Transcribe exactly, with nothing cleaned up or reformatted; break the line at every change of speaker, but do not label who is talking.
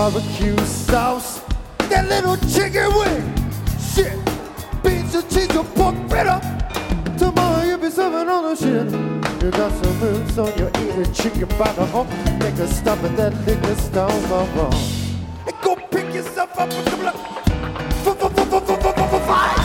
barbecue sauce, that little chicken wing, shit, beans and cheese and pork fritter. Tomorrow you'll be serving on the shit. You got some moves on your eating chicken by the home. Make a stop at that liquor store, mama. And go pick yourself up a couple of f- f- f- f- f- f- f- five.